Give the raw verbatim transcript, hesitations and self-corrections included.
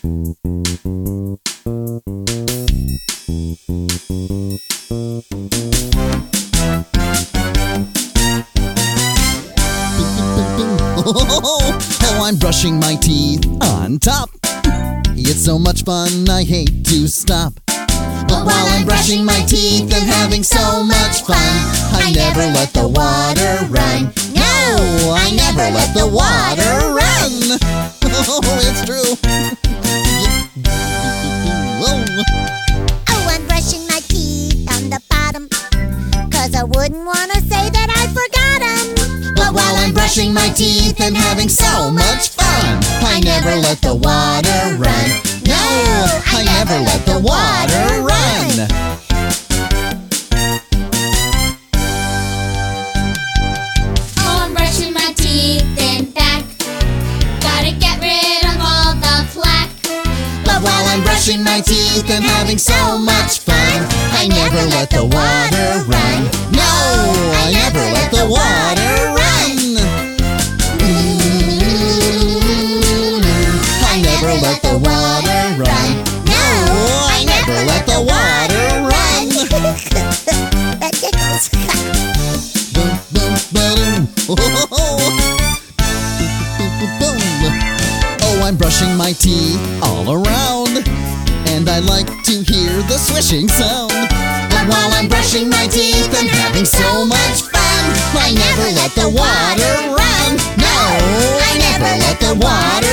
Oh, I'm brushing my teeth on top. It's so much fun, I hate to stop. But while I'm brushing my teeth and having so much fun, I never let the water run. No, I never let the water run. Oh, it's true. Oh, I'm brushing my teeth on the bottom, 'cause I wouldn't want to say that I forgot 'em. But while I'm brushing my teeth and having so much fun, I never let the water run. No, I never let the water run. Oh, I'm brushing my teeth and back. Gotta get rid of all the plaque. But while I'm brushing my teeth and having so much fun, I never let the water run. No, I never let the water run. I never let the water run. No, I never let the water run. That tickles. Boom, boom, boom. Oh, I'm brushing my teeth all around, and I like to hear the swishing sound. But while I'm brushing my teeth and having so much fun, I never let the water run. No, I never let the water